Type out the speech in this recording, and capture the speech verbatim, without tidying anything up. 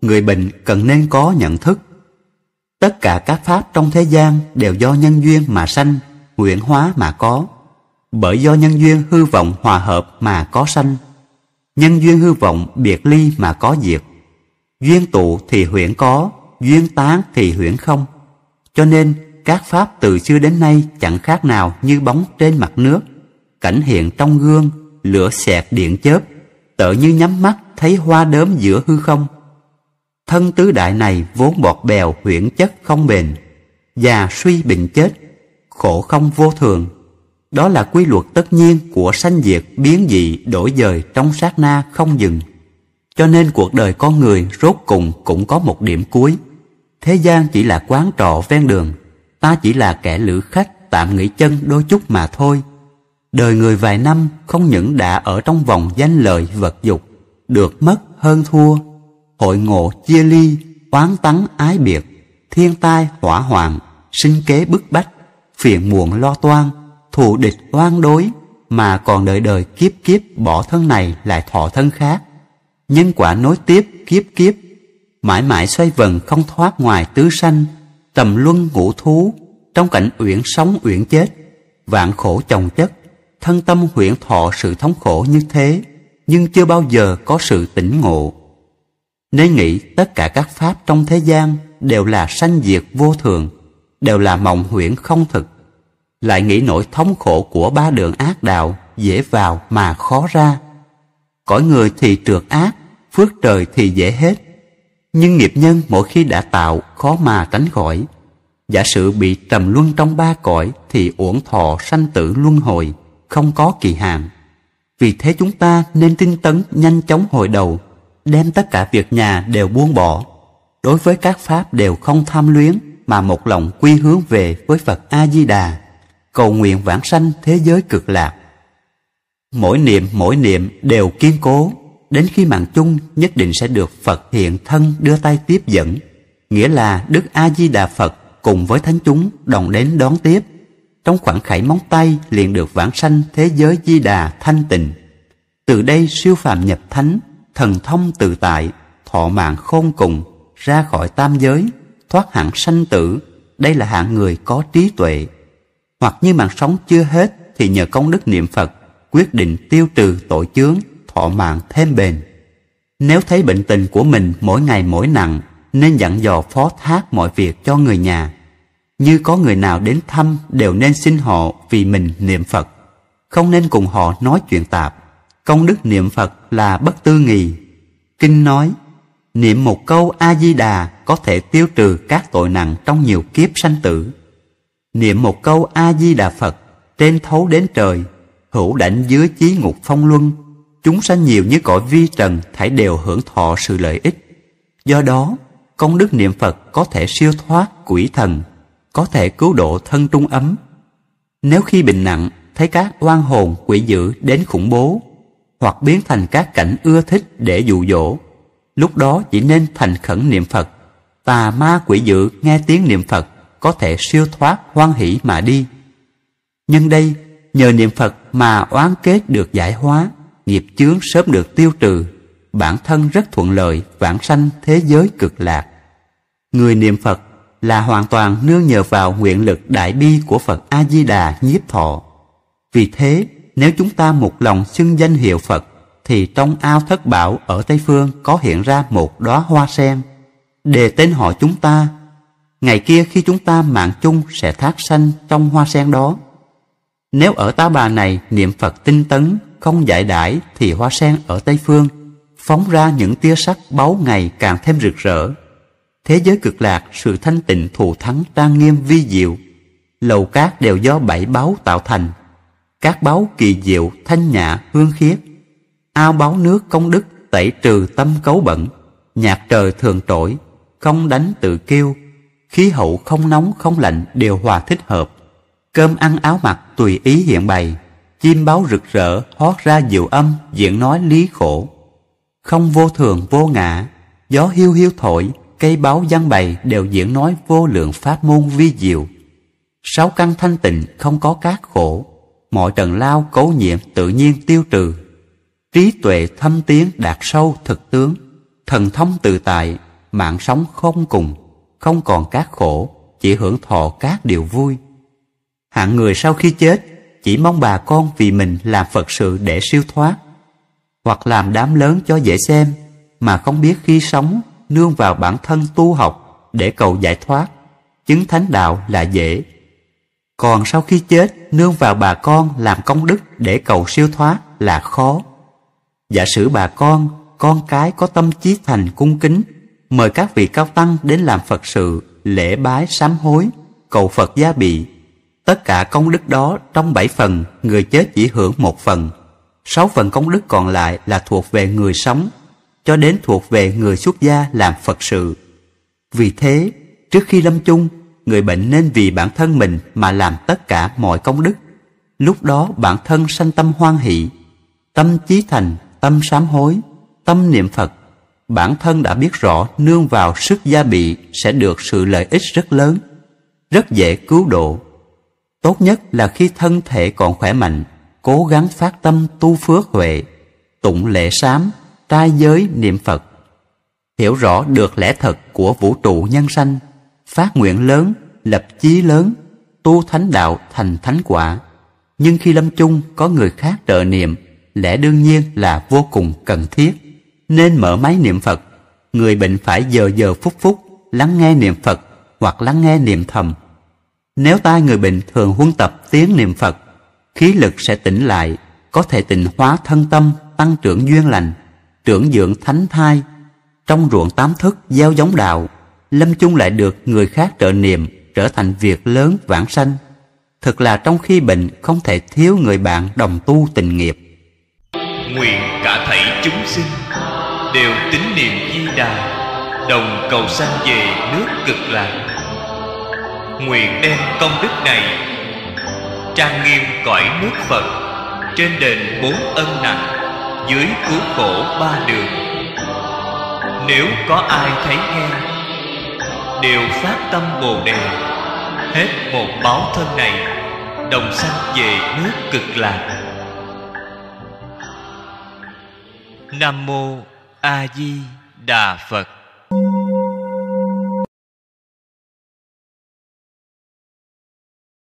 người bệnh cần nên có nhận thức. Tất cả các pháp trong thế gian đều do nhân duyên mà sanh, huyễn hóa mà có. Bởi do nhân duyên hư vọng hòa hợp mà có sanh, nhân duyên hư vọng biệt ly mà có diệt. Duyên tụ thì huyễn có, duyên tán thì huyễn không. Cho nên các pháp từ xưa đến nay chẳng khác nào như bóng trên mặt nước, cảnh hiện trong gương, lửa xẹt điện chớp, tựa như nhắm mắt thấy hoa đốm giữa hư không. Thân tứ đại này vốn bọt bèo huyễn chất không bền, già suy bệnh chết, khổ không vô thường. Đó là quy luật tất nhiên của sanh diệt biến dị đổi dời trong sát na không dừng. Cho nên cuộc đời con người rốt cùng cũng có một điểm cuối. Thế gian chỉ là quán trọ ven đường, ta chỉ là kẻ lữ khách tạm nghỉ chân đôi chút mà thôi. Đời người vài năm không những đã ở trong vòng danh lợi vật dục, được mất hơn thua, hội ngộ chia ly, oán tắng ái biệt, thiên tai hỏa hoạn, sinh kế bức bách, phiền muộn lo toan, thù địch oan đối, mà còn đợi đời kiếp kiếp bỏ thân này lại thọ thân khác. Nhân quả nối tiếp kiếp kiếp, mãi mãi xoay vần không thoát ngoài tứ sanh, tầm luân ngũ thú, trong cảnh uyển sống uyển chết, vạn khổ chồng chất, thân tâm huyễn thọ sự thống khổ như thế, nhưng chưa bao giờ có sự tỉnh ngộ. Nên nghĩ tất cả các pháp trong thế gian đều là sanh diệt vô thường, đều là mộng huyễn không thực. Lại nghĩ nỗi thống khổ của ba đường ác đạo dễ vào mà khó ra. Cõi người thì trượt ác, phước trời thì dễ hết. Nhưng nghiệp nhân mỗi khi đã tạo khó mà tránh khỏi. Giả sử bị trầm luân trong ba cõi thì uổng thọ sanh tử luân hồi, không có kỳ hạn. Vì thế chúng ta nên tinh tấn nhanh chóng hồi đầu, đem tất cả việc nhà đều buông bỏ. Đối với các pháp đều không tham luyến, mà một lòng quy hướng về với Phật A-di-đà, cầu nguyện vãng sanh thế giới cực lạc. Mỗi niệm mỗi niệm đều kiên cố, đến khi mạng chung nhất định sẽ được Phật hiện thân đưa tay tiếp dẫn, nghĩa là Đức A-di-đà Phật cùng với thánh chúng đồng đến đón tiếp. Trong khoảng khảy móng tay liền được vãng sanh thế giới Di Đà thanh tịnh. Từ đây siêu phàm nhập thánh, thần thông tự tại, thọ mạng khôn cùng, ra khỏi tam giới, thoát hẳn sanh tử. Đây là hạng người có trí tuệ. Hoặc như mạng sống chưa hết thì nhờ công đức niệm Phật quyết định tiêu trừ tội chướng, thọ mạng thêm bền. Nếu thấy bệnh tình của mình mỗi ngày mỗi nặng, nên dặn dò phó thác mọi việc cho người nhà. Như có người nào đến thăm đều nên xin họ vì mình niệm Phật, không nên cùng họ nói chuyện tạp. Công đức niệm Phật là bất tư nghì. Kinh nói, niệm một câu A-di-đà có thể tiêu trừ các tội nặng trong nhiều kiếp sanh tử. Niệm một câu A-di-đà Phật, trên thấu đến trời, hữu đảnh dưới chí ngục phong luân, chúng sanh nhiều như cõi vi trần thảy đều hưởng thọ sự lợi ích. Do đó, công đức niệm Phật có thể siêu thoát quỷ thần, có thể cứu độ thân trung ấm. Nếu khi bệnh nặng thấy các oan hồn quỷ dữ đến khủng bố, hoặc biến thành các cảnh ưa thích để dụ dỗ, lúc đó chỉ nên thành khẩn niệm Phật. Tà ma quỷ dữ nghe tiếng niệm Phật có thể siêu thoát hoan hỷ mà đi. Nhân đây, nhờ niệm Phật mà oán kết được giải hóa, nghiệp chướng sớm được tiêu trừ, bản thân rất thuận lợi vãng sanh thế giới cực lạc. Người niệm Phật là hoàn toàn nương nhờ vào nguyện lực đại bi của Phật A-di-đà nhiếp thọ. Vì thế, nếu chúng ta một lòng xưng danh hiệu Phật, thì trong ao thất bảo ở Tây Phương có hiện ra một đóa hoa sen, đề tên họ chúng ta. Ngày kia khi chúng ta mạng chung sẽ thác sanh trong hoa sen đó. Nếu ở Ta Bà này niệm Phật tinh tấn, không giải đãi, thì hoa sen ở Tây Phương phóng ra những tia sắc báu ngày càng thêm rực rỡ. Thế giới cực lạc sự thanh tịnh thù thắng trang nghiêm vi diệu. Lầu cát đều do bảy báu tạo thành. Các báu kỳ diệu, thanh nhã, hương khiết. Ao báu nước công đức tẩy trừ tâm cấu bẩn. Nhạc trời thường trỗi, không đánh tự kêu. Khí hậu không nóng không lạnh đều hòa thích hợp. Cơm ăn áo mặc tùy ý hiện bày. Chim báo rực rỡ hót ra diệu âm diễn nói lý khổ. Không vô thường vô ngã, gió hiu hiu thổi, cây báo giăng bày đều diễn nói vô lượng pháp môn vi diệu. Sáu căn thanh tịnh không có cát khổ, mọi trần lao cấu nhiễm tự nhiên tiêu trừ. Trí tuệ thâm tiến đạt sâu thực tướng, thần thông tự tại, mạng sống không cùng, không còn các khổ, chỉ hưởng thọ các điều vui. Hạng người sau khi chết chỉ mong bà con vì mình làm Phật sự để siêu thoát, hoặc làm đám lớn cho dễ xem, mà không biết khi sống nương vào bản thân tu học để cầu giải thoát, chứng thánh đạo là dễ. Còn sau khi chết nương vào bà con làm công đức để cầu siêu thoát là khó. Giả sử bà con, con cái có tâm chí thành cung kính, mời các vị cao tăng đến làm Phật sự, lễ bái sám hối, cầu Phật gia bị, tất cả công đức đó trong bảy phần, người chết chỉ hưởng một phần, sáu phần công đức còn lại là thuộc về người sống, cho đến thuộc về người xuất gia làm Phật sự. Vì thế, trước khi lâm chung, người bệnh nên vì bản thân mình mà làm tất cả mọi công đức. Lúc đó bản thân sanh tâm hoan hỷ, tâm chí thành, tâm sám hối, tâm niệm Phật. Bản thân đã biết rõ nương vào sức gia bị sẽ được sự lợi ích rất lớn, rất dễ cứu độ. Tốt nhất là khi thân thể còn khỏe mạnh, cố gắng phát tâm tu phước huệ, tụng lễ sám, trai giới niệm Phật. Hiểu rõ được lẽ thật của vũ trụ nhân sanh, phát nguyện lớn, lập chí lớn, tu thánh đạo thành thánh quả. Nhưng khi lâm chung có người khác trợ niệm, lẽ đương nhiên là vô cùng cần thiết, nên mở máy niệm Phật. Người bệnh phải giờ giờ phút phút lắng nghe niệm Phật hoặc lắng nghe niệm thầm. Nếu tai người bệnh thường huân tập tiếng niệm Phật, khí lực sẽ tỉnh lại, có thể tịnh hóa thân tâm, tăng trưởng duyên lành, trưởng dưỡng thánh thai. Trong ruộng tám thức gieo giống đạo, lâm chung lại được người khác trợ niệm, trở thành việc lớn vãng sanh. Thực là trong khi bệnh không thể thiếu người bạn đồng tu tình nghiệp. Nguyện cả thảy chúng sinh đều tín niệm Di Đà, đồng cầu sanh về nước Cực Lạc. Nguyện đem công đức này trang nghiêm cõi nước Phật, trên đền bốn ân nặng, dưới cứu khổ ba đường. Nếu có ai thấy nghe, đều phát tâm Bồ Đề, hết một báo thân này, đồng sanh về nước Cực Lạc. Nam mô A Di Đà Phật.